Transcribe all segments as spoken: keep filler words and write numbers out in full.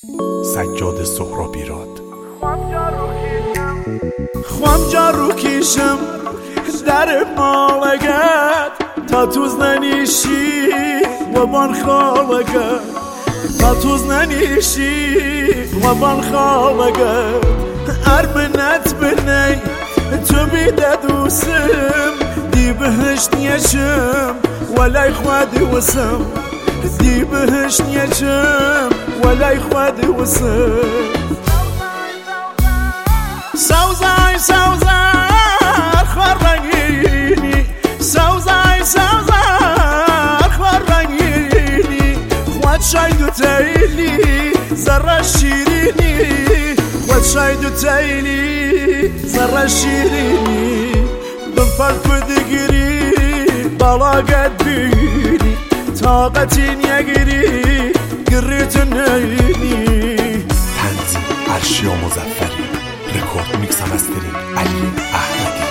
سجاد سهرابیراد. خوام جارو کیشم در مالگت تا توز ننیشی و بان خالگت تا توز ننیشی و بان خالگت ارمنت بنی تو بیده دوسم دی بهشت نیشم ولای خوادی وسم دی بهشت نیشم ولای خوادی وسم سوزای سوزار خورنگینی سوزای سوزار خورنگینی خواد شاید و تیلی زره شیرینی خواد شاید و تیلی زره شیرینی بفرق دیگری بلاغت بینی طاقتی نیگری گریت نینی. تنظیم ارشیا مظفری، رکورد میکس و مسترینگ علی احمدی.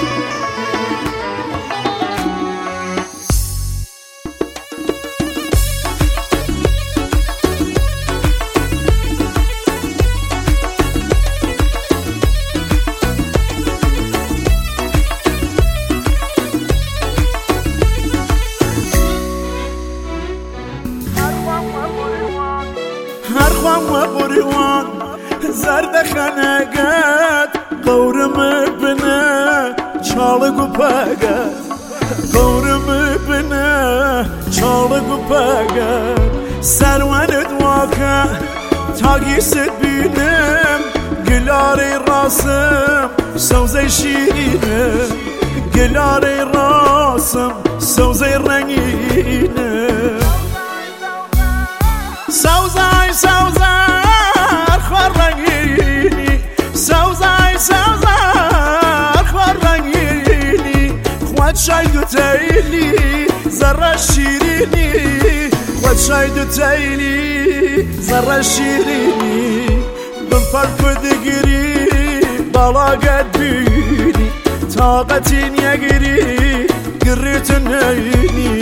هر خوام و بریوان زرد خنقت قورم بنه چالق و پاگت قورم بنه چالق و پاگت سروانت واکه تاگیست بینم گلاری راسم سوزه شیرینه گلاری راسم سوزه رنگینه سوزای سوزار خورنگینی سوزای سوزار خورنگینی خواد شاید و تیلی زره شیرینی خواد شاید و تیلی زره شیرینی بفرق دیگری بلاغت بینی طاقتی نیگری گریت نینی.